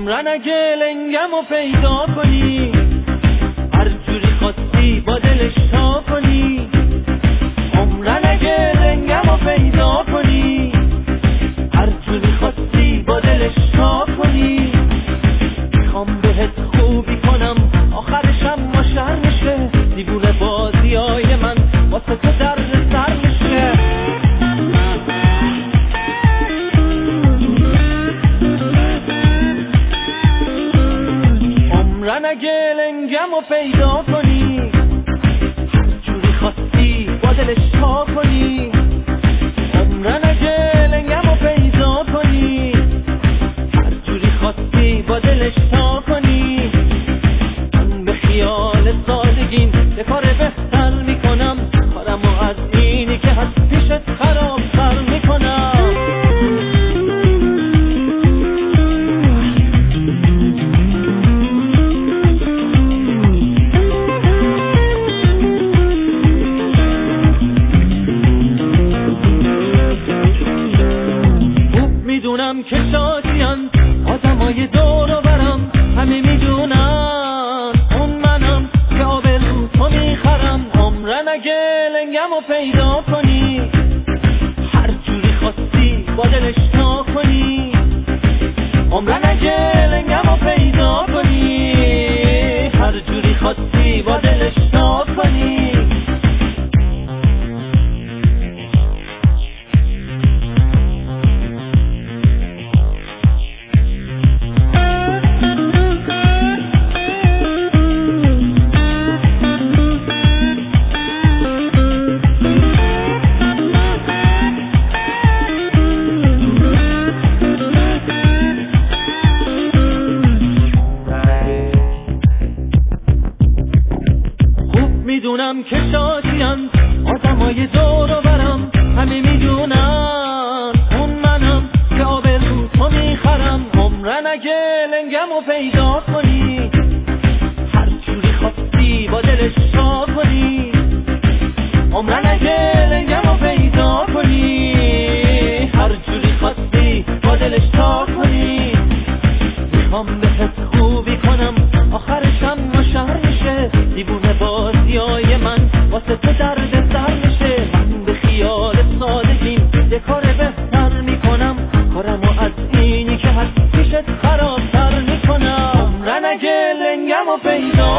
عمرن اگه لنگم رو پیدا کنی، هر جوری خواستی با دلش تا کنی. عمرن اگه لنگم رو پیدا کنی، هر جوری خواستی با دلش تا کنی. میخوام بهت خوبی کنم آخرشم ما شر میشه، دیوونه بازیای من واسه تو درد سر میشه. عمرن اگه لنگم رو پیدا کنی، هر جوری خواستی با دلش تا کنی. عمرن اگه لنگم رو پیدا کنی، هر جوری خواستی با دلش تا کنی. من به خیال سادگین یه کار بهتر میکنم، کارمو از اینی که هست پیشت خرابتر میکنم. میدونم که شادیان آدمای دور و برم، همه میدونن اون منم که آبرو تو میخرم. عمرن اگه لنگم رو پیدا کنی، هر جوری خواستی با دلش تا کنی. عمرن اگه لنگم رو پیدا کنی، هر جوری خواستی با دلش تا کنی. میدونم که شادیان آدمای دور و برم، همه میدونن اون منم که آبرو تو میخرم. عمرن اگه لنگم رو پیدا کنی، هر جوری خواستی با دلش تا کنی. عمرن اگه لنگم رو پیدا کنی، هر جوری خواستی با دلش تا کنی. میخوام بهت خوبی کنم آخرشم ما شهر میشه، دیوونه بازیای من واسه تو درد سر میشه. من به خیال سادگیم یه کار بهتر میکنم، کارمو از اینی که هست پیشت خرابتر میکنم. عمرن اگه لنگم رو پیدا